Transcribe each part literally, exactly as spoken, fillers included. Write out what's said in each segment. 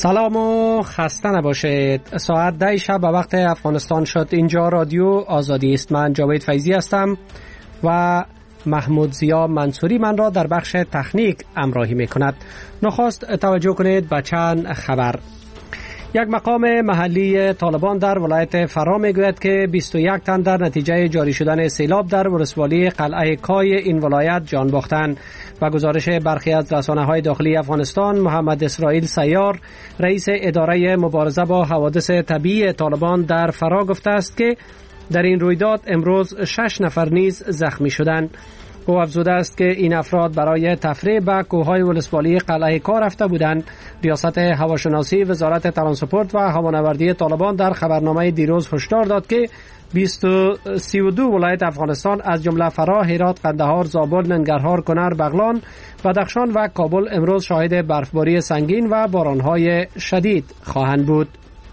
سلام و خسته نباشید. ساعت ده شب به وقت افغانستان شد. اینجا رادیو آزادی است. من جاوید فیضی هستم و محمود ضیا منصوری من را در بخش تکنیک همراهی می کند. نخست توجه کنید به چند خبر. یک مقام محلی طالبان در ولایت فرا میگوید که بیست و یک تن در نتیجه جاری شدن سیلاب در ولسوالی قلعه کای این ولایت جان باختند. و گزارش برخی از رسانه‌های داخلی افغانستان، محمد اسرائیل سیار، رئیس اداره مبارزه با حوادث طبیعی طالبان در فرا گفته است که در این رویداد امروز شش نفر نیز زخمی شدند. او افزوده است که این افراد برای تفریح به کوههای ولسوالی قلعه کار رفته بودند. ریاست هواشناسی وزارت ترانسپورت و هوانوردی طالبان در خبرنامه دیروز هشدار داد که سی و دو ولایت افغانستان از جمله فرا، هرات، قندهار، زابل، ننگرهار، کنر، بغلان، بدخشان و کابل امروز شاهد برفباری سنگین و بارانهای شدید خواهند بود.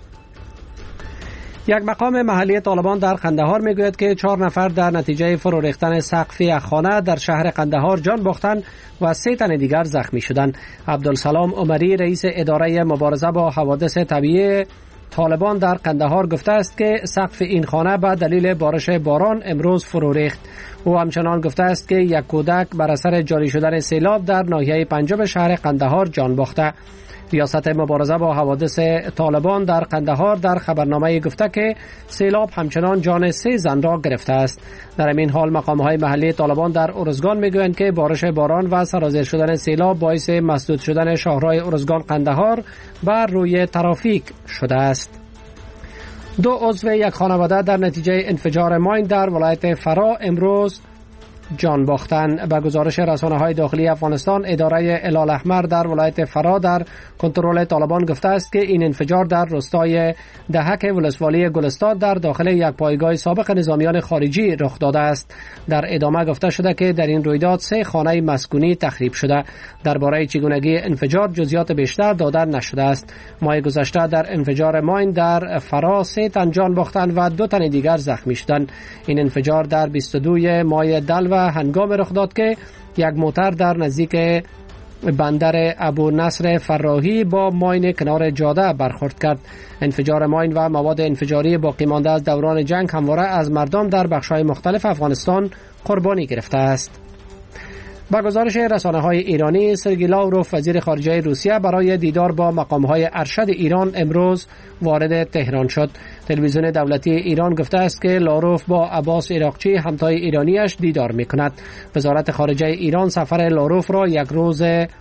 یک مقام محلی طالبان در قندهار میگوید که چهار نفر در نتیجه فرو ریختن سقف یک خانه در شهر قندهار جان باختند و سه تن دیگر زخمی شدند. عبدالسلام عمری، رئیس اداره مبارزه با حوادث طبیعی طالبان در قندهار گفته است که سقف این خانه به دلیل بارش باران امروز فرو ریخت. او همچنان گفته است که یک کودک بر اثر جاری شدن سیلاب در ناحیه پنجم شهر قندهار جان باخته. ریاست مبارزه با حوادث طالبان در قندهار در خبرنامه گفته که سیلاب همچنان جان سه زن را گرفته است. در این حال مقام‌های محلی طالبان در ارزگان میگویند که بارش باران و سرازیر شدن سیلاب باعث مسدود شدن شاهراه ارزگان قندهار بر روی ترافیک شده است. دو عضو یک خانواده در نتیجه انفجار ماین در ولایت فرا امروز جان باختند. به گزارش رسانه‌های داخلی افغانستان، اداره هلال احمر در ولایت فرا در کنترل طالبان گفته است که این انفجار در روستای دهک ولسوالی گلستان در داخل یک پایگاه سابق نظامیان خارجی رخ داده است. در ادامه گفته شده که در این رویداد سه خانه مسکونی تخریب شده. درباره چگونگی انفجار جزئیات بیشتر داده نشده است. ماه گذشته در انفجار ماین در فرا سه تن جان باختند و دو تن دیگر زخمی شدند. این انفجار در بیست و دو ماه دل و هنگام رخ داد که یک موتر در نزدیک بندر ابو نصر فراهی با ماین کنار جاده برخورد کرد. انفجار ماین و مواد انفجاری باقی مانده از دوران جنگ همواره از مردم در بخش‌های مختلف افغانستان قربانی گرفته است. با گزارش رسانه‌های ایرانی، سرگئی لاوروف، وزیر خارجه روسیه، برای دیدار با مقام‌های ارشد ایران امروز وارد تهران شد. تلویزیون دولتی ایران گفته است که لاوروف با عباس عراقچی همتای ایرانیش دیدار می‌کند. وزارت خارجه ایران سفر لاوروف را یک روز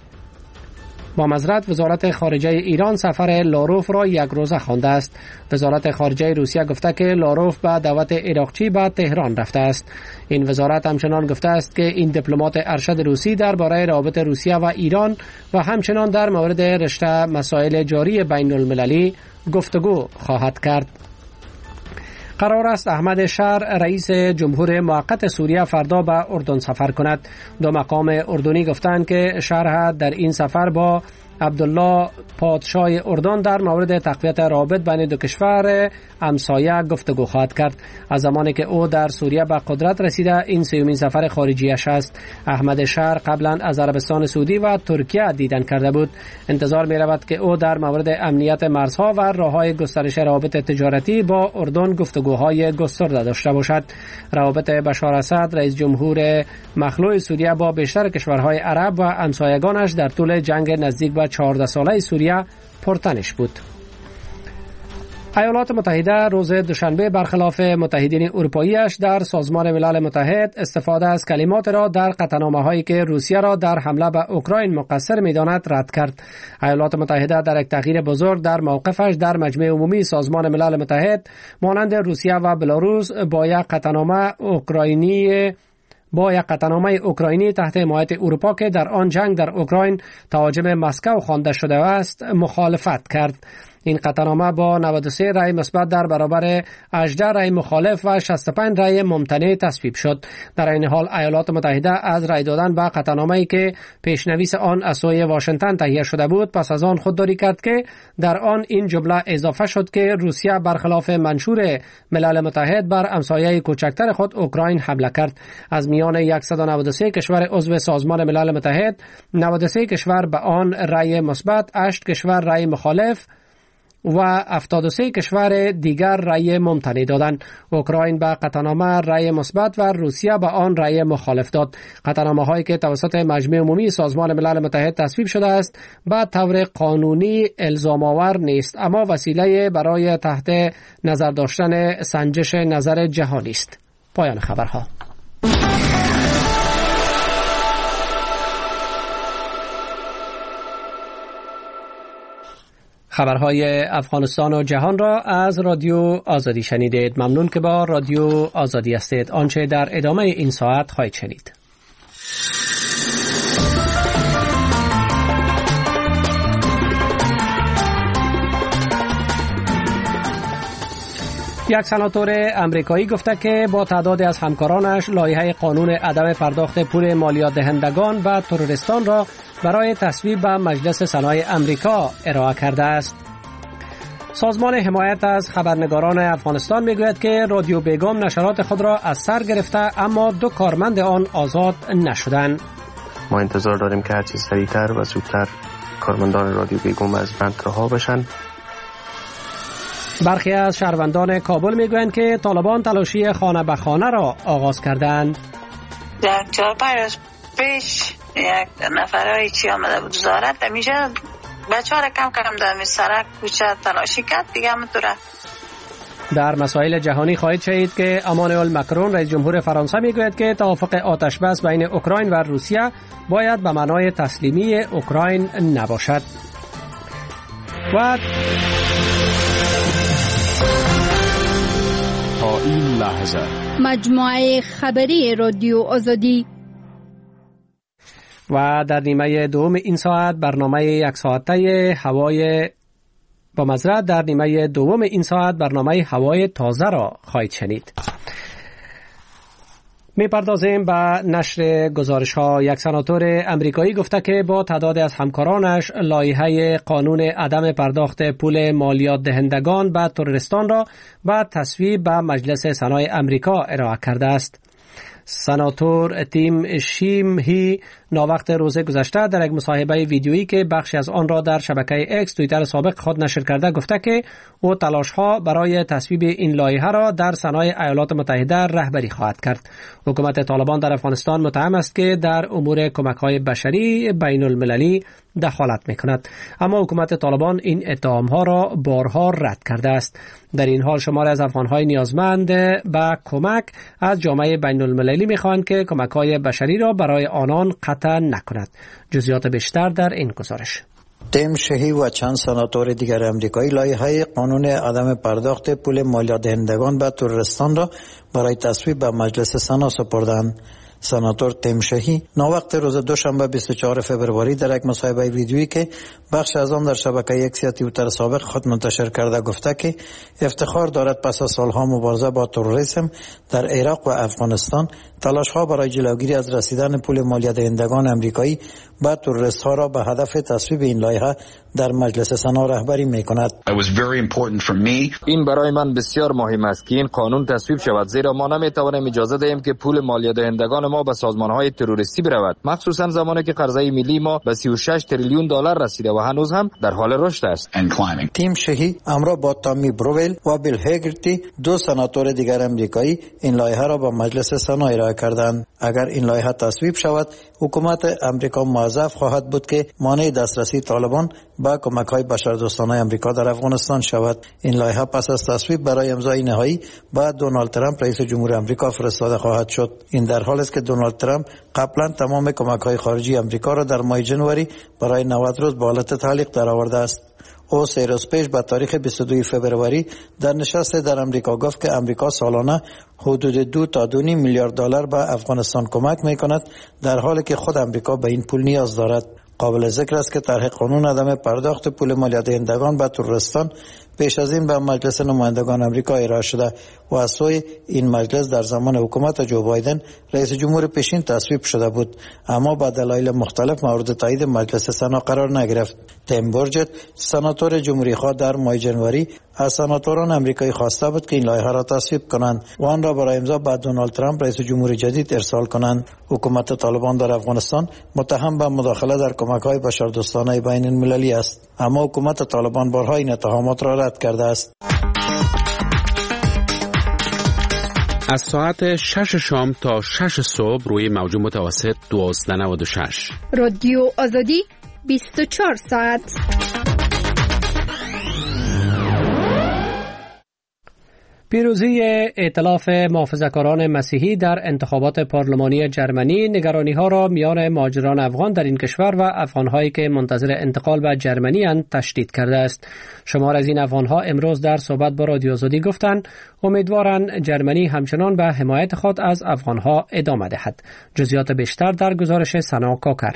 با معذرت وزارت خارجه ایران سفر لاوروف را یک روزه خوانده است. وزارت خارجه روسیه گفته که لاوروف به دعوت عراقچی به تهران رفته است. این وزارت همچنان گفته است که این دیپلمات ارشد روسی درباره روابط روسیه و ایران و همچنان در مورد رشته مسائل جاری بین المللی گفتگو خواهد کرد. قرار است احمد شهر، رئیس جمهور موقت سوریه، فردا به اردن سفر کند. دو مقام اردنی گفتند که شهر در این سفر با عبدالله پادشاه اردن در مورد تقویت روابط بین دو کشور همسایه گفتگو خواهد کرد. از زمانی که او در سوریه به قدرت رسیده این سومین سفر خارجیش است. احمد شهر قبلا از عربستان سعودی و ترکیه دیدن کرده بود. انتظار می رود که او در مورد امنیت مرزها و راههای گسترش روابط تجارتی با اردن گفتگوهای گسترده داشته باشد. روابط بشار اسد، رئیس جمهور مخلوع سوریه، با بیشتر کشورهای عرب و همسایگانش در طول جنگ نزدیک به چهارده ساله سوریه پرتنش بود. ایالات متحده روز دوشنبه برخلاف متحدین اروپاییش در سازمان ملل متحد استفاده از کلمات را در قطعنامه‌هایی که روسیه را در حمله به اوکراین مقصر می‌داند رد کرد. ایالات متحده در یک تغییر بزرگ در موقفش در مجمع عمومی سازمان ملل متحد مانند روسیه و بلاروس با یک قطعنامه اوکراینی با یک قطعنامه اوکراینی تحت حمایت اروپا که در آن جنگ در اوکراین تهاجم مسکو خوانده شده است مخالفت کرد. این قطعنامه با نود و سه رأی مثبت در برابر هجده رأی مخالف و شصت و پنج رأی ممتنع تصویب شد. در این حال ایالات متحده از رأی دادن به قطعنامه‌ای که پیشنویس آن از سوی واشنگتن تهیه شده بود پس از آن خودداری کرد که در آن این جمله اضافه شد که روسیه برخلاف منشور ملل متحد بر همسایه کوچکتر خود اوکراین حمله کرد. از میان صد و نود و سه کشور عضو سازمان ملل متحد، نود و سه کشور به آن رأی مثبت، هشت کشور رأی مخالف و هفتاد و سه کشور دیگر رأی ممتنع دادند. اوکراین به قطعنامه رأی مثبت و روسیه به آن رأی مخالف داد. قطعنامه هایی که توسط مجمع عمومی سازمان ملل متحد تصویب شده است به طور قانونی الزام آور نیست، اما وسیله برای تحت نظر داشتن سنجش نظر جهانی است. پایان خبرها. خبرهای افغانستان و جهان را از رادیو آزادی شنیدید. ممنون که با رادیو آزادی هستید. آنچه در ادامه این ساعت خواهید شنید. یک سناتور امریکایی گفته که با تعدادی از همکارانش لایحه قانون عدم پرداخت پول مالیات دهندگان و تروریستان را برای تصویب به مجلس سنای امریکا ارائه کرده است. سازمان حمایت از خبرنگاران افغانستان میگوید که رادیو بیگم نشرات خود را از سر گرفته اما دو کارمند آن آزاد نشدند. ما انتظار داریم که هرچی سریعتر و زودتر کارمندان رادیو بیگم از بند رها بشن. برخی از شهروندان کابل میگویند که طالبان تلاشی خانه به خانه را آغاز کردند. در چهار پنج روز پیش یک نفرای چی آمده بود وزارت همیشه بچه ها را کم کم در سرک کوچه تلاشی کرد دیگه همونطوره. در مسائل جهانی خواهید شنید که امانوئل مکرون رئیس جمهور فرانسه میگوید که توافق آتش بس بین اوکراین و روسیه باید به معنای تسلیمی اوکراین نباشد. و تا این لحظه مجموعه خبری رادیو آزادی. و در نیمه دوم این ساعت برنامه یک ساعته هوای با مزرعه در نیمه دوم این ساعت برنامه هوای تازه را خواهید شنید. می پردازیم به نشر گزارش ها. یک سناتور امریکایی گفته که با تعداد از همکارانش لایحه قانون عدم پرداخت پول مالیات دهندگان به تروریستان را به تصویب به مجلس سنای امریکا ارائه کرده است. سناتور تیم شیمهی ناوقت روز گذشته در یک مصاحبه ویدیویی که بخشی از آن را در شبکه اکس توییتر سابق خود نشر کرده گفته که او تلاش‌ها برای تصویب این لایحه را در سنای ایالات متحده رهبری خواهد کرد. حکومت طالبان در افغانستان متهم است که در امور کمک‌های بشری بین المللی دخالت می‌کند، اما حکومت طالبان این اتهام‌ها را بارها رد کرده است. در این حال شماری از افغان‌های نیازمند به کمک از جامعه بین المللی می‌خواهند که کمک‌های بشری را برای آنان قطع نکند. جزئیات بیشتر در این گزارش. تیم شهی و چند سناتور دیگر امریکایی لایحه قانون عدم پرداخت پول مالیات دهندگان به تروریستان را برای تصویب به مجلس سنا سپردند. سناتور تیم شهی ناوقت روز دوشنبه بیست و چهارم فوریه در یک مصاحبه ویدیویی که بخش از آن در شبکه یک توییتر سابق خود منتشر کرده گفته که افتخار دارد پس از سالها مبارزه با تروریسم در عراق و افغانستان تلاش‌ها برای جلوگیری از رسیدن پول مالیات دهندگان امریکایی به تروریست‌ها را به هدف تصویب این لایحه در مجلس سنا رهبری می‌کند. این برای من بسیار مهم است که این قانون تصویب شود، زیرا ما نمی‌توانیم اجازه دهیم که پول مالیات دهندگان ما به سازمان‌های تروریستی برود، مخصوصا زمانی که قرضه ملی ما به سی و شش تریلیون دلار رسیده و هنوز هم در حال رشد است. تیم شهی همراه با تامی بروول و بیل هگرتی دو سناتور دیگر امریکایی این لایحه را به مجلس سنا ارائه کردند. اگر این لایحه تصویب شود، حکومت امریکا موظف خواهد بود که مانع دسترسی طالبان به کمک‌های بشردوستانه امریکا در افغانستان شود. این لایحه پس از تصویب برای امضای نهایی به دونالد ترامپ رئیس جمهور امریکا فرستاده خواهد شد. این در حالی است که دونالد ترامپ قبلا تمام کمک‌های خارجی امریکا را در ماه ژانویه برای نود روز به حالت تعلیق درآورده است. او سه روز پیش به تاریخ بیست و دو فوریه در نشست در امریکا گفت که امریکا سالانه حدود دو تا دو میلیارد دلار به افغانستان کمک می‌کند، در حالی که خود امریکا به این پول نیاز دارد. قابل ذکر است که طرح قانون عدم پرداخت پول مالیات دهندگان به ترورستان پیش از این به مجلس نمایندگان آمریکا ارائه شده و از سوی این مجلس در زمان حکومت جو بایدن رئیس جمهور پیشین تصویب شده بود، اما با دلایل مختلف مورد تایید مجلس سنا قرار نگرفت. تیم بورجت، سناتور جمهوری خواه، در ماه جنوری از سناتوران آمریکایی خواسته بود که این لایحه را تصویب کنند و آن را برای امضا به دونالد ترامپ رئیس جمهور جدید ارسال کنند. حکومت طالبان در افغانستان متهم به مداخله در کمک‌های بشردوستانه بین المللی است، اما حکومت طالبان بارها این اتهامات را رد کرده است. از ساعت شش شام تا شش صبح روی موج متوسط دوازده نود و شش. رادیو آزادی بیست و چهار ساعت. پیروزی ائتلاف محافظه‌کاران مسیحی در انتخابات پارلمانی جرمنی نگرانی‌ها را میان مهاجران افغان در این کشور و افغان‌هایی که منتظر انتقال به جرمنی اند تشدید کرده است. شمار از این افغان‌ها امروز در صحبت با رادیو آزادی گفتند امیدوارند جرمنی همچنان به حمایت خود از افغان‌ها ادامه دهد. جزئیات بیشتر در گزارش سنا کاکر.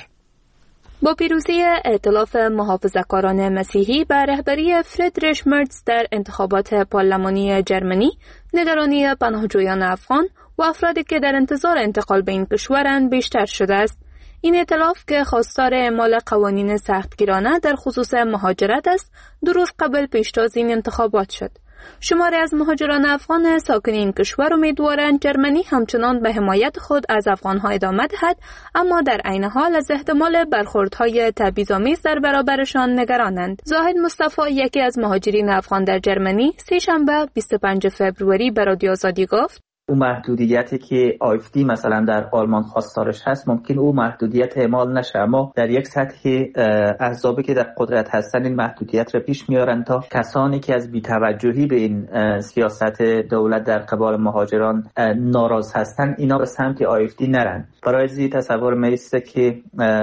با پیروزی ائتلاف محافظه‌کاران مسیحی به رهبری فریدریش مرتز در انتخابات پارلمانی جرمنی، نگرانی پناهجویان افغان و افرادی که در انتظار انتقال به این کشورند بیشتر شده است. این ائتلاف که خواستار اعمال قوانین سختگیرانه در خصوص مهاجرت است، دو روز قبل پیشتاز این انتخابات شد. شماری از مهاجران افغان ساکن این کشور امیدوارند جرمنی همچنان به حمایت خود از افغانها ادامه دهد، اما در عین حال از احتمال برخوردهای تبعیض‌آمیز در برابرشان نگرانند. زاهد مصطفی، یکی از مهاجرین افغان در جرمنی، سه‌شنبه بیست و پنجم فوریه به رادیو آزادی گفت: اون محدودیتی که آیفدی مثلا در آلمان خواستارش هست ممکن اون محدودیت اعمال نشه، اما در یک سطح احزابی که در قدرت هستن این محدودیت را پیش میارن تا کسانی که از بی‌توجهی به این سیاست دولت در قبال مهاجران ناراض هستن اینا به سمت آیفدی نرن. برای زی تصور میسته که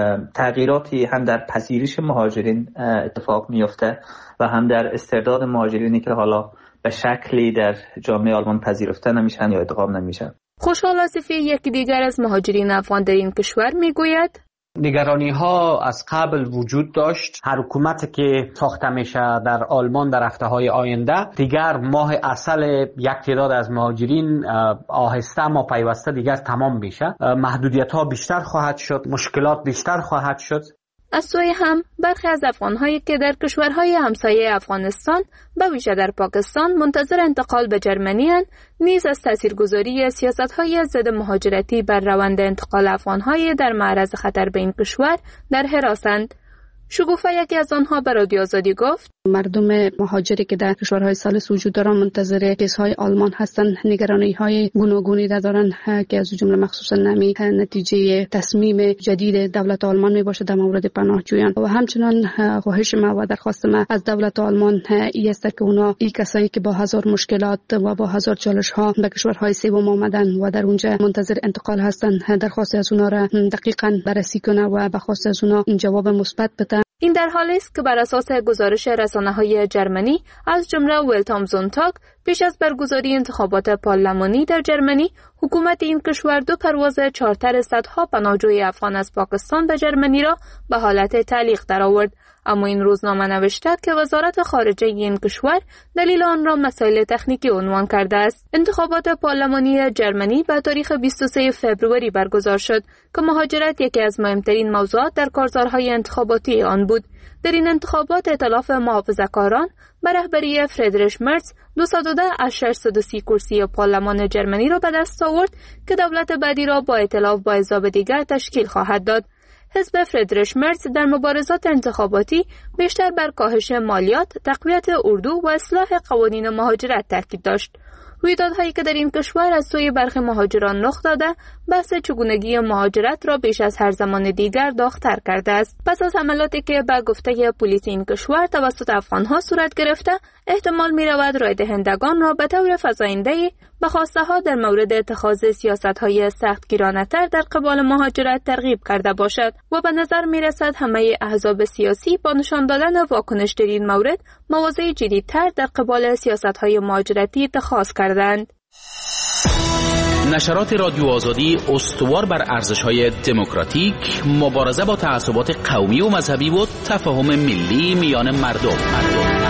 تغییراتی هم در پذیرش مهاجرین اتفاق میفته و هم در استعداد مهاجرینی که حالا به شکلی در جامعه آلمان پذیرفته نمیشن یا ادغام نمیشن. خوشحال آصفی، یکی دیگر از مهاجرین افغان در این کشور، میگوید: نگرانی ها از قبل وجود داشت. هر حکومتی که ساخته میشه در آلمان در هفته های آینده دیگر ماه اصل یک تعداد از مهاجرین آهسته اما پیوسته دیگر تمام میشه. محدودیت ها بیشتر خواهد شد، مشکلات بیشتر خواهد شد. از سوی هم برخی از افغان‌هایی که در کشورهای همسایه افغانستان به ویژه در پاکستان منتظر انتقال به جرمنی اند، نیز از تاثیرگذاری سیاست‌های ضد مهاجرتی بر روند انتقال افغان‌های در معرض خطر به این کشور در حراسند. شگوفه، یکی از آنها، به رادیو آزادی گفت: مردم مهاجری که در کشورهای ثالث وجود دارند منتظر کیس‌های آلمان هستند. نگرانی‌های گوناگونی دارند که از جمله مخصوصا نمی نتیجه تصمیم جدید دولت آلمان میباشد در مورد پناهجویان. و همچنان خواهش ما و درخواست ما از دولت آلمان این است که اونا این کسایی که با هزار مشکلات و با هزار چالش‌ها به کشورهای سوم آمدن و در اونجا منتظر انتقال هستند، درخواست از اونا را دقیقاً بررسی کنه و به خواست از اونا جواب مثبت بده. این در حالی است که بر اساس گزارش رسانه‌های جرمنی از جمله ولت am Sonntag، پیش از برگزاری انتخابات پارلمانی در جرمنی، حکومت این کشور دو پرواز چارتر صدها پناهجوی افغان از پاکستان به جرمنی را به حالت تعلیق درآورد. اما این روزنامه نوشته که وزارت خارجه این کشور دلیل آن را مسائل تکنیکی عنوان کرده است. انتخابات پارلمانی جرمنی به تاریخ بیست و سوم فوریه برگزار شد که مهاجرت یکی از مهمترین موضوعات در کارزارهای انتخاباتی آن بود. در این انتخابات ائتلاف محافظه‌کاران به رهبری فریدریش مرتز دویست و ده از ششصد و سی کرسی پارلمان جرمنی را به دست آورد که دولت بعدی را با ائتلاف با احزاب دیگر تشکیل خواهد داد. حزب فریدریش مرتز در مبارزات انتخاباتی بیشتر بر کاهش مالیات، تقویت اردو و اصلاح قوانین مهاجرت تاکید داشت. رویدادهایی که در این کشور از سوی برخی مهاجران رخ داده، بحث چگونگی مهاجرت را بیش از هر زمان دیگر داغ‌تر کرده است. پس از حملاتی که به گفته پلیس این کشور توسط افغان‌ها صورت گرفته، احتمال می‌رود رای دهندگان را به طور فزاینده‌ای به خواسته‌ها در مورد اتخاذ سیاست‌های سختگیرانه‌تر در قبال مهاجرت ترغیب کرده باشد و به نظر می‌رسد همه احزاب سیاسی با نشان دادن واکنش در این مورد مواضع جدیدتر در قبال سیاست‌های مهاجرتی اتخاذ کردند. نشرات رادیو آزادی استوار بر ارزش‌های دموکراتیک، مبارزه با تعصبات قومی و مذهبی و تفاهم ملی میان مردم. مردم.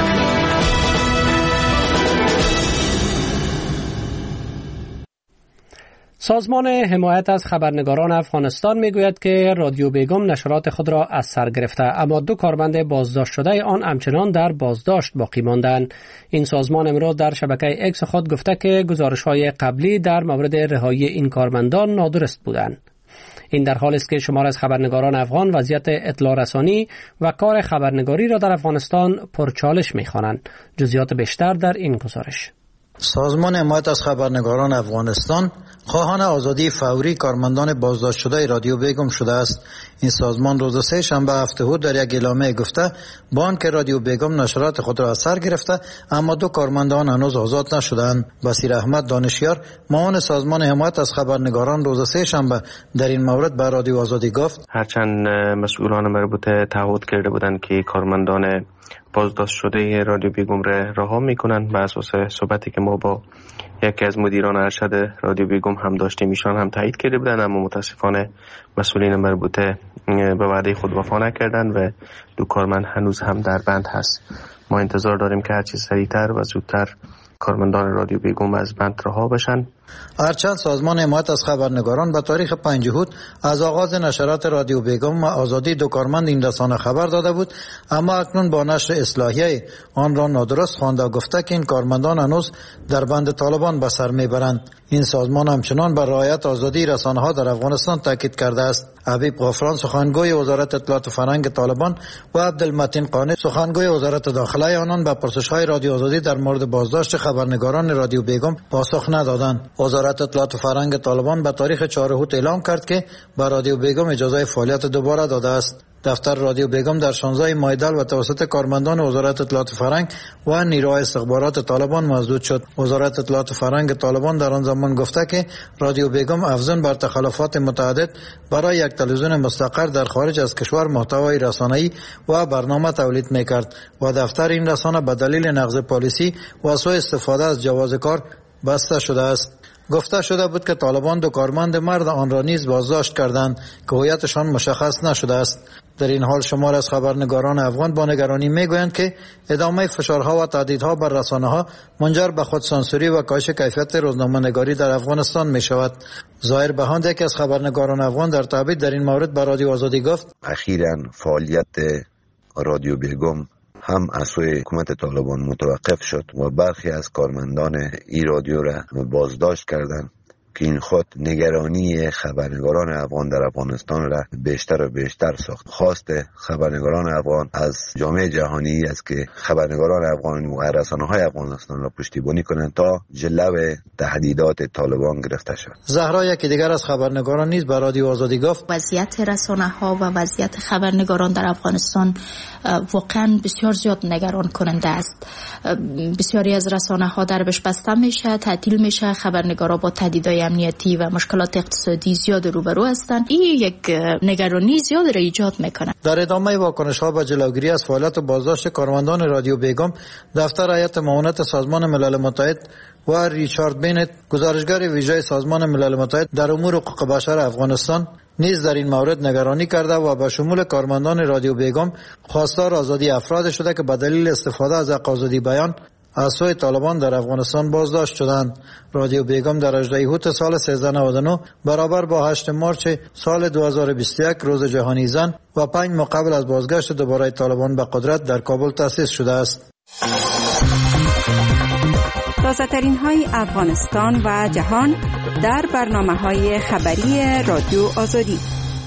سازمان حمایت از خبرنگاران افغانستان میگوید که رادیو بیگم نشرات خود را از سر گرفته، اما دو کارمند بازداشت شده آن همچنان در بازداشت باقی ماندند. این سازمان امروز در شبکه اکس خود گفته که گزارش‌های قبلی در مورد رهایی این کارمندان نادرست بودند. این در حالی است که شمار از خبرنگاران افغان وضعیت اطلاع رسانی و کار خبرنگاری را در افغانستان پرچالش می‌خوانند. جزئیات بیشتر در این گزارش. سازمان حمایت از خبرنگاران افغانستان خواهان آزادی فوری کارمندان بازداشت شده رادیو بیگم شده است. این سازمان روز سه شنبه هفته بود در یک اعلامیه گفته با آنکه رادیو بیگم نشرات خود را از سر گرفته، اما دو کارمندان هنوز آزاد نشدند. بصیر احمد دانشیار، معاون سازمان حمایت از خبرنگاران، روز سه شنبه در این مورد به رادیو آزادی گفت هرچند مسئولان مربوطه تعهد کرده بودند که کارمندان بازداشت شده رادیو بیگم را رها میکنند، به اساس صحبتی که ما با یکی از مدیران ارشد رادیو بیگم هم داشتیم ایشان هم تایید کرده بودند، اما متاسفانه مسئولین مربوطه به وعده خود وفا نکردند و دو کارمند هنوز هم در بند هست. ما انتظار داریم که هرچی سریعتر و زودتر کارمندان رادیو بیگم از بند رها بشن. هرچند سازمان حمایت از خبرنگاران به تاریخ پنج هود از آغاز نشرات رادیو بیگم و آزادی دو کارمند این رسانه خبر داده بود، اما اکنون با نشر اصلاحیه آن را نادرست خوانده و گفته که این کارمندان هنوز در بند طالبان به سر میبرند. این سازمان همچنان بر رعایت آزادی رسانه ها در افغانستان تاکید کرده است. حبیب غفران سخنگوی وزارت اطلاعات و فرهنگ طالبان و عبدالمتین قانی سخنگوی وزارت داخله آنان به پرسش‌های رادیو آزادی در مورد بازداشت خبرنگاران رادیو بیگم پاسخ ندادند. وزارت اطلاعات و فرهنگ طالبان به تاریخ چهارم هود اعلام کرد که به رادیو بیگم اجازه فعالیت دوباره داده است. دفتر رادیو بیگم در شانزده ماه و توسط کارمندان وزارت اطلاعات و فرهنگ و نیروهای استخبارات طالبان مسدود شد. وزارت اطلاعات و فرهنگ طالبان در آن زمان گفته که رادیو بیگم افزون بر تخلفات متعدد برای یک تلویزیون مستقر در خارج از کشور محتوای رسانه‌ای و برنامه تولید می‌کرد و دفتر این رسانه به دلیل نقض پالیسی و سوء استفاده از جواز کار بسته شده است. گفته شده بود که طالبان دو کارمند مرد آن را نیز بازداشت کردند که هویتشان مشخص نشده است. در این حال شمار از خبرنگاران افغان با نگرانی میگویند که ادامه فشارها و تهدیدها بر رسانه‌ها منجر به خودسانسوری و کاهش کیفیت روزنامه‌نگاری در افغانستان می شود. ظاهر بهاند، یکی از خبرنگاران افغان، در تعبیر در این مورد به رادیو آزادی گفت اخیراً فعالیت رادیو بیگم هم از سوی حکومت طالبان متوقف شد و برخی از کارمندان ای رادیو را بازداشت کردند که این خود نگرانی خبرنگاران افغان در افغانستان را بیشتر و بیشتر ساخت. خواست خبرنگاران افغان از جامعه جهانی است که خبرنگاران افغان و رسانه‌های افغانستان را پشتیبانی کنند تا جلو تهدیدات طالبان گرفته شود. زهرا، یکی دیگر از خبرنگاران نیز به رادیو آزادی گفت وضعیت رسانه‌ها و وضعیت خبرنگاران در افغانستان واقعا بسیار زیاد نگران کننده است. بسیاری از رسانه‌ها دربش بسته میشه، تعطیل میشه، خبرنگارا با تهدیدهای امنیتی و مشکلات اقتصادی زیاد روبرو هستند. این یک نگرانی زیاد را ایجاد میکنه. در ادامه واکنش‌ها به جلوگیری از فعالیت و بازداشت کارمندان رادیو بیگم، دفتر هیئت معاونت سازمان ملل متحد و ریچارد بینت، گزارشگر ویژه سازمان ملل متحد در امور حقوق بشر افغانستان، نیز در این مورد نگرانی کرده و به شمول کارمندان رادیو بیگم خواستار آزادی افراد شده که به دلیل استفاده از حق آزادی بیان از سوی طالبان در افغانستان بازداشت شدند. رادیو بیگم در هجدهم هوت سال سیزده نود و نه برابر با هشتم مارچ سال دو هزار و بیست و یک روز جهانی زن و پنج ماه قبل از بازگشت دوباره طالبان به قدرت در کابل تأسیس شده است. تازه‌ترین های افغانستان و جهان در برنامه‌های خبری رادیو آزادی.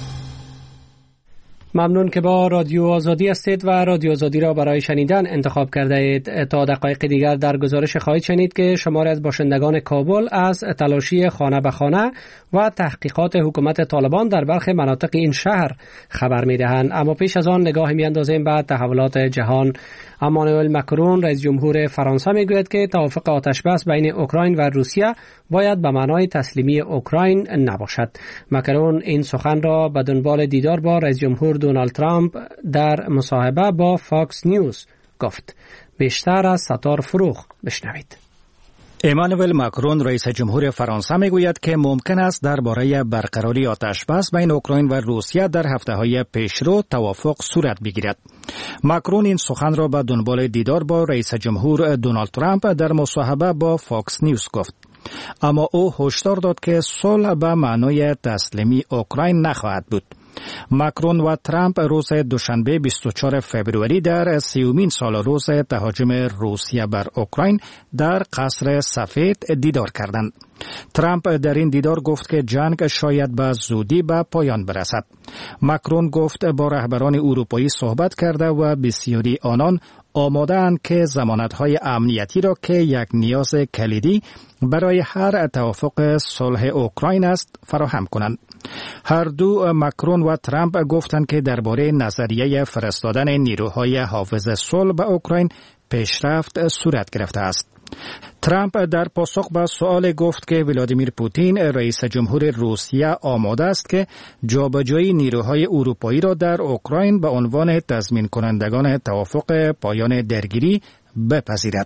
ممنون که با رادیو آزادی هستید و رادیو آزادی را برای شنیدن انتخاب کرده اید. تا دقایق دیگر در گزارش خواهید شنید که شماری از باشندگان کابل از تلاشی خانه به خانه و تحقیقات حکومت طالبان در برخی مناطق این شهر خبر می‌دهند. اما پیش از آن نگاه می‌اندازیم به تحولات جهان. امانوئل مکرون رئیس جمهور فرانسه میگوید که توافق آتشبس بین اوکراین و روسیه باید به معنای تسلیمی اوکراین نباشد. مکرون این سخن را به دنبال دیدار با رئیس جمهور دونالد ترامپ در مصاحبه با فاکس نیوز گفت. بیشتر از ستار فروغ بشنوید. امانوئل ماکرون رئیس جمهور فرانسه میگوید که ممکن است درباره برقراری آتشبس بین اوکراین و روسیه در هفته‌های پیشرو توافق صورت بگیرد. ماکرون این سخن را به دنبال دیدار با رئیس جمهور دونالد ترامپ در مصاحبه با فاکس نیوز گفت. اما او هشدار داد که صلح به معنای تسلیمی اوکراین نخواهد بود. ماکرون و ترامپ روز دوشنبه بیست و چهارم فوریه در سیومین سال روز تهاجم روسیه بر اوکراین در قصر سفید دیدار کردند. ترامپ در این دیدار گفت که جنگ شاید به زودی به پایان برسد. ماکرون گفت با رهبران اروپایی صحبت کرده و بسیاری آنان آماده اند که ضمانت‌های امنیتی را که یک نیاز کلیدی برای هر توافق صلح اوکراین است فراهم کنند. هر دو ماکرون و ترامپ گفتند که درباره نظریه فرستادن نیروهای حافظ صلح به اوکراین پیشرفت صورت گرفته است. ترامپ در پاسخ به سؤال گفت که ولادیمیر پوتین رئیس جمهور روسیه آماده است که جابجایی نیروهای اروپایی را در اوکراین به عنوان تضمین کنندگان توافق پایان درگیری بپذیرد.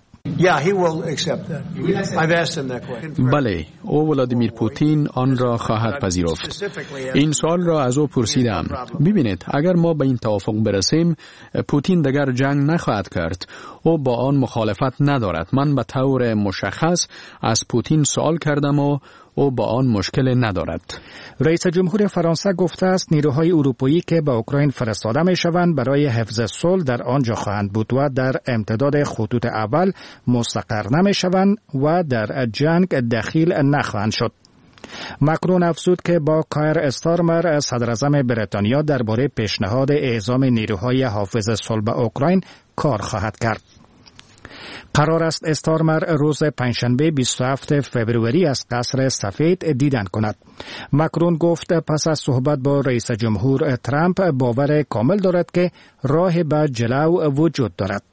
بله، او ولادیمیر پوتین آن را خواهد پذیرفت. این سوال را از او پرسیدم. ببینید، اگر ما به این توافق برسیم، پوتین دیگر جنگ نخواهد کرد. او با آن مخالفت ندارد. من به طور مشخص از پوتین سوال کردم و او با آن مشکل ندارد. رئیس جمهور فرانسه گفته است نیروهای اروپایی که به اوکراین فرستاده می شوند برای حفظ صلح در آنجا خواهند بود و در امتداد خطوط اول مستقر نمی شوند و در جنگ دخیل نخواهند شد. ماکرون افزود که با کایر استارمر صدراعظم بریتانیا درباره پیشنهاد اعزام نیروهای حافظ صلح به اوکراین کار خواهد کرد. قرار است استارمر روز پنجشنبه بیست و هفتم فوریه از قصر سفید دیدن کند. ماکرون گفت پس از صحبت با رئیس جمهور ترامپ باور کامل دارد که راه به جلو وجود دارد.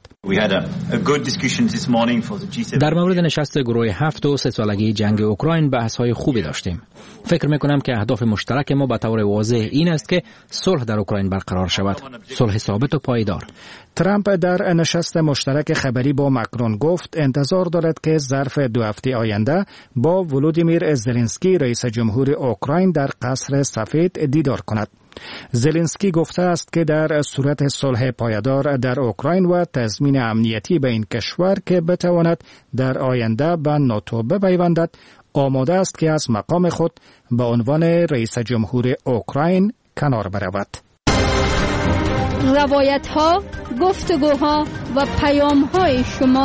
در مورد نشست گروه هفت و سه سالگی جنگ اوکراین بحث‌های خوبی داشتیم. فکر می‌کنم که اهداف مشترک ما به طور واضح این است که صلح در اوکراین برقرار شود، صلح ثابت و پایدار. ترامپ در نشست مشترک خبری با ماکرون گفت انتظار دارد که ظرف دو هفته آینده با ولودیمیر زلنسکی رئیس جمهور اوکراین در قصر سفید دیدار کند. زلنسکی گفته است که در صورت صلح پایدار در اوکراین و تضمین امنیتی به این کشور که بتواند در آینده به ناتو بپیوندد آماده است که از مقام خود به عنوان رئیس جمهور اوکراین کنار برود. روایت ها، گفتگوها و پیام های شما.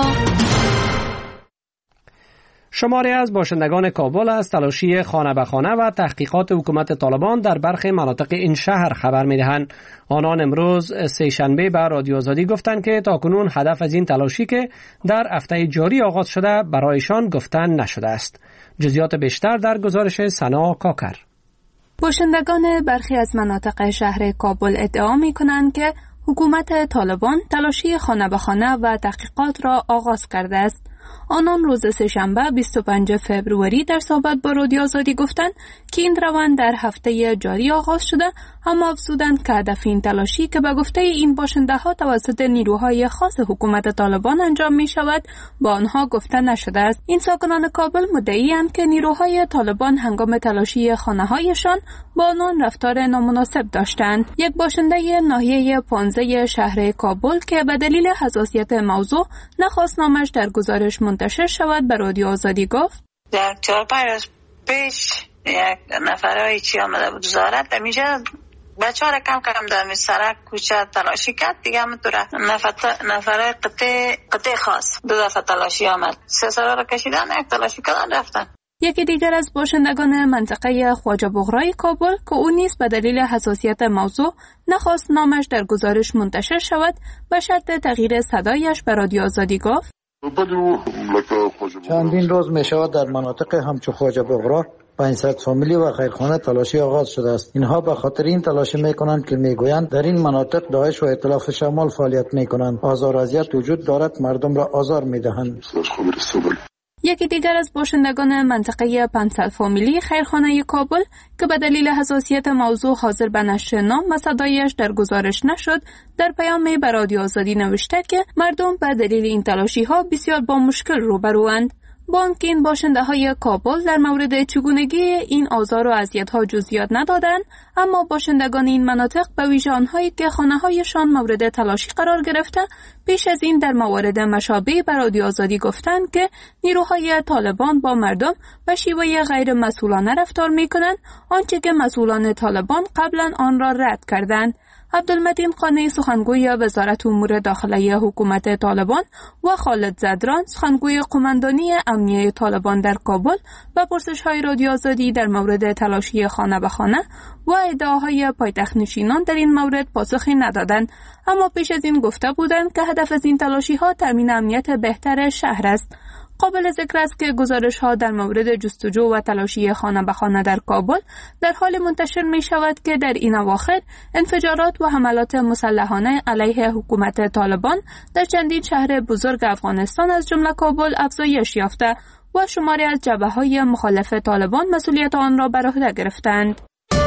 شماری از باشندگان کابل از تلاشی خانه به خانه و تحقیقات حکومت طالبان در برخی مناطق این شهر خبر می‌دهند. آنان امروز سه شنبه به رادیو آزادی گفتند که تاکنون هدف از این تلاشی که در هفته جاری آغاز شده برایشان گفتن نشده است. جزئیات بیشتر در گزارش سنا کاکر. باشندگان برخی از مناطق شهر کابل ادعا می‌کنند که حکومت طالبان تلاشی خانه به خانه و تحقیقات را آغاز کرده است. آنان روز سه‌شنبه بیست و پنجم فوریه در صحبت با رادیو آزادی گفتند که این روند در هفته جاری آغاز شده، اما افزودند که هدف این تلاشی که به گفته این باشنده ها توسط نیروهای خاص حکومت طالبان انجام می شود با آنها گفته نشده است. این ساکنان کابل مدعی‌اند که نیروهای طالبان هنگام تلاشی خانه هایشان با آنان رفتار نامناسب داشتند. یک باشنده ناحیه پانزده شهر کابل که به دلیل حساسیت موضوع نخواست نامش در گزارش منتشر شود به رادیو آزادی گفت در چهار پنج روز پیش یک نفرای چی آمده بود وزارت میشه بچه ها را کم کم در سرک کوچه تلاشی کرد دیگه همونطور نفرای قطع قطع خاص دو دفعه تلاشی آمد سه سال را کشیدن یک تلاشی کردن رفتن. یکی دیگر از باشندگان منطقه خواجه بغرای کابل که او نیز به دلیل حساسیت موضوع نخواست نامش در گزارش منتشر شود به شرط تغییر صدایش به رادیو آزادی گفت چندین روز می شود در مناطق همچو خواجه بغرا پانصد فامیلی و خیرخانه تلاشی آغاز شده است. اینها به خاطر این تلاشی می کنند که می گویند در این مناطق داعش و ائتلاف شمال فعالیت می کنند. آزار و اذیت وجود دارد، مردم را آزار می دهند. یکی دیگر از باشندگان منطقه پانصد فامیلی خیرخانه کابل که به دلیل حساسیت موضوع حاضر به نشر نام و صدایش در گزارش نشد در پیامی به رادیو آزادی نوشته که مردم به دلیل این تلاشی ها بسیار با مشکل روبروند. بانک این باشنده های کابل در مورد چگونگی این آزار و اذیت‌ها جزئیات ندادند، اما باشندگان این مناطق به ویژه آنهایی که خانه‌هایشان مورد تلاشی قرار گرفته پیش از این در موارد مشابه به رادیو آزادی گفتند که نیروهای طالبان با مردم به شیوه غیر مسئولانه رفتار می‌کنند، آنچه که مسئولان طالبان قبلا آن را رد کردند. عبدالمتین خانه سخنگوی وزارت امور داخلی حکومت طالبان و خالد زدران سخنگوی قماندانی امنیه طالبان در کابل و پرسش‌های رادیو آزادی در مورد تلاشی خانه به خانه و ادعاهای پایتخت نشینان در این مورد پاسخی ندادند، اما پیش از این گفته بودند که هدف از این تلاشی‌ها تامین امنیت بهتر شهر است. قابل ذکر است که گزارش‌ها در مورد جستجو و تلاشی خانه به خانه در کابل در حال منتشر می شود که در این اواخر انفجارات و حملات مسلحانه علیه حکومت طالبان در چندین شهر بزرگ افغانستان از جمله کابل افزایش یافته و شماری از جبهه‌های مخالف طالبان مسئولیت آن را بر عهده گرفتند.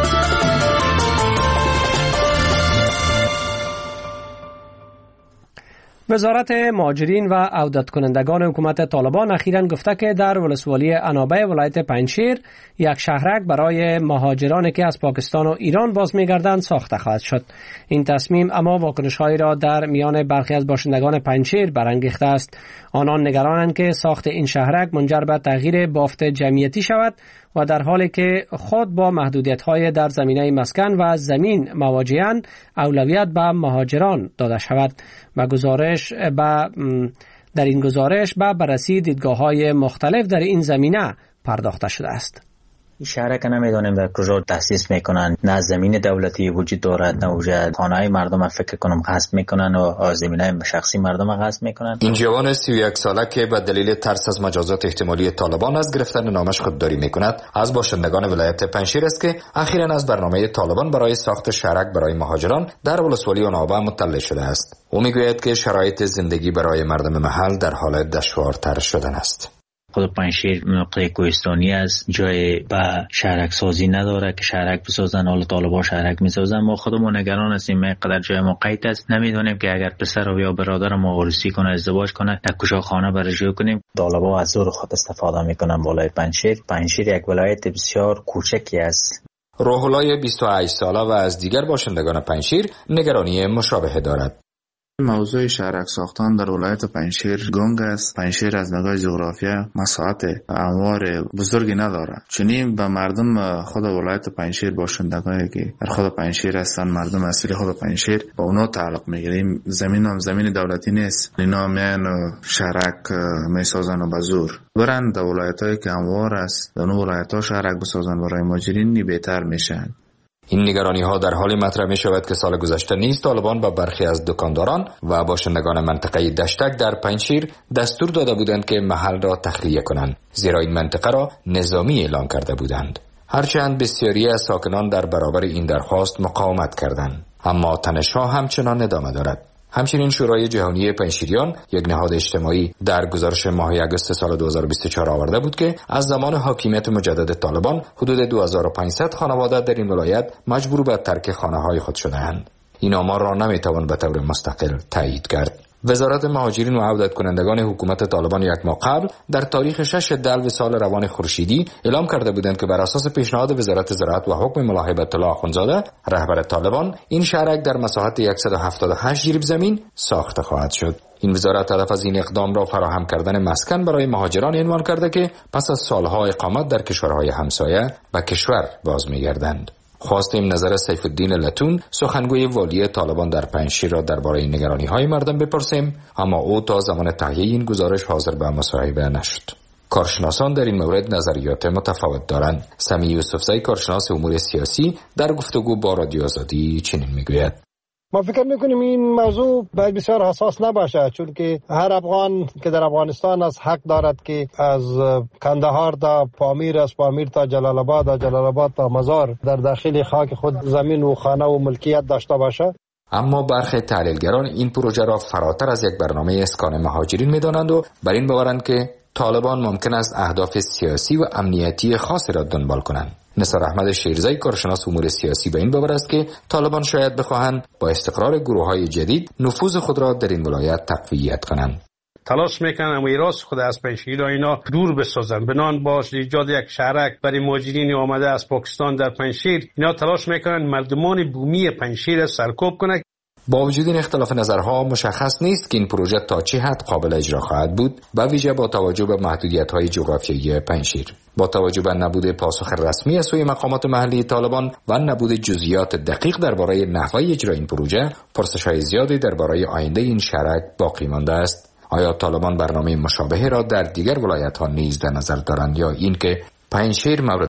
وزارت مهاجرین و عودت کنندگان حکومت طالبان اخیراً گفته که در ولسوالی انابه ولایت پنجشیر یک شهرک برای مهاجرانی که از پاکستان و ایران باز می‌گردند ساخته خواهد شد. این تصمیم اما واکنش‌هایی را در میان برخی از باشندگان پنجشیر برانگیخته است. آنان نگرانند که ساخت این شهرک منجر به تغییر بافت جمعیتی شود و در حالی که خود با محدودیت‌های در زمینه مسکن و زمین مواجه‌اند اولویت به مهاجران داده شود. و گزارش با در این گزارش به بررسی دیدگاه‌های مختلف در این زمینه پرداخته شده است. این شهر که نمیدونیم در کجا تأسیس میکنن، نه زمین دولتی وجود دارد نه وجود خانه‌های مردم فکر کنم غصب میکنن و زمینای شخصی مردم غصب میکنن. این جوان سی و یک ساله که به دلیل ترس از مجازات احتمالی طالبان از گرفتن نامش خودداری میکند از باشندگان ولایت پنجشیر است که اخیراً از برنامه طالبان برای ساخت شهرک برای مهاجران در ولسوالی انابه مطلع شده است. او میگوید که شرایط زندگی برای مردم محل در حال دشوارتر شدن است. خود پنجشیر منطقه کوهستانی است، جای به شهرک سازی نداره که شهرک بسازن، حالا طالبان شهرک میسازن. ما خودمون نگران هستیم، اینقدر جای ما قید است، نمیدونیم که اگر پسر یا برادر ما عروسی کنه ازدواج کنه در کجا خانه برجا کنیم. طالبان از زور خود استفاده میکنن بالای پنجشیر. پنجشیر یک ولایت بسیار کوچکی است. روح الله بیست و هشت ساله و از دیگر باشندگان پنجشیر نگرانی مشابه دارد. موضوع شهرک ساختن در ولایت پنجشیر گنگ است. پنجشیر از نگاه جغرافیا مساحت انوار بزرگی نداره، چنین به مردم خود ولایت پنجشیر باشندگانی که در خود پنجشیر هستن، مردم اصلی خود پنجشیر، با اونا تعلق میگیریم. زمین هم زمین دولتی نیست، اینا میان و شهرک میسازن و به زور برن در ولایتایی که انوار است، در اون ولایت ها شهرک بسازن برای مهاجرین بهتر میشن. این نگرانی ها در حالی مطرح می شود که سال گذشته نیز طالبان با برخی از دکانداران و باشندگان منطقه دشتک در پنجشیر دستور داده بودند که محل را تخلیه کنند، زیرا این منطقه را نظامی اعلام کرده بودند. هرچند بسیاری از ساکنان در برابر این درخواست مقاومت کردند، اما تنش‌ها همچنان ادامه دارد. همچنین شورای جهانی پنجشیریان یک نهاد اجتماعی در گزارش ماه آگوست سال دو هزار و بیست و چهار آورده بود که از زمان حاکمیت مجدد طالبان حدود دو هزار و پانصد خانواده در این ولایت مجبور به ترک خانه‌های خود شده‌اند. این آمار را نمیتوان به طور مستقل تایید کرد. وزارت مهاجرین و عودت کنندگان حکومت طالبان یک ماه قبل در تاریخ شش دلو سال روان خورشیدی اعلام کرده بودند که بر اساس پیشنهاد وزارت زراعت و حکم ملاحی الله اخوندزاده رهبر طالبان این شهرک در مساحت صد و هفتاد و هشت جریب زمین ساخته خواهد شد. این وزارت هدف از این اقدام را فراهم کردن مسکن برای مهاجران عنوان کرده که پس از سالها اقامت در کشورهای همسایه به کشور باز می‌گردند. خواستیم نظر سیف الدین لتون سخنگوی والی طالبان در پنجشیر را درباره این نگرانی‌های مردم بپرسیم، اما او تا زمان تهیه این گزارش حاضر به مصاحبه نشد. کارشناسان در این مورد نظریات متفاوت دارند. سمی یوسفزئی کارشناس امور سیاسی در گفتگو با رادیو آزادی چنین میگوید: ما فکر میکنیم این موضوع باید بسیار حساس نباشه، چون که هر افغان که در افغانستان از حق دارد که از کندهار تا پامیر، از پامیر تا جلال آباد، از جلال آباد تا مزار در داخل خاک خود زمین و خانه و ملکیت داشته باشه. اما برخی تحلیلگران این پروژه را فراتر از یک برنامه اسکان مهاجرین می‌دانند و بر این باورند که طالبان ممکن است اهداف سیاسی و امنیتی خاصی را دنبال کنند. نثار احمد شیرزئی کارشناس امور سیاسی به این باور است که طالبان شاید بخواهند با استقرار گروه‌های جدید نفوذ خود را در این ولایت تقویت کنند. تلاش میکنن و راست خود از پنجشیر اینا دور بسازن، بنان باش ایجاد یک شهرک برای مهاجرین آمده از پاکستان در پنجشیر. اینا تلاش میکنن مردمان بومی پنجشیر سرکوب کنه. با وجود این اختلاف نظرها مشخص نیست که این پروژه تا چه حد قابل اجرا خواهد بود، به ویژه با توجه به محدودیت‌های جغرافیایی پنجشیر. با توجه به نبود پاسخ رسمی از سوی مقامات محلی طالبان و نبود جزئیات دقیق درباره نحوه اجرای این پروژه، پرسش‌های زیادی درباره آینده این شهرک باقی مانده است. آیا طالبان برنامه مشابهی را در دیگر ولایت‌ها نیز در نظر دارند یا اینکه پنجشیر مورد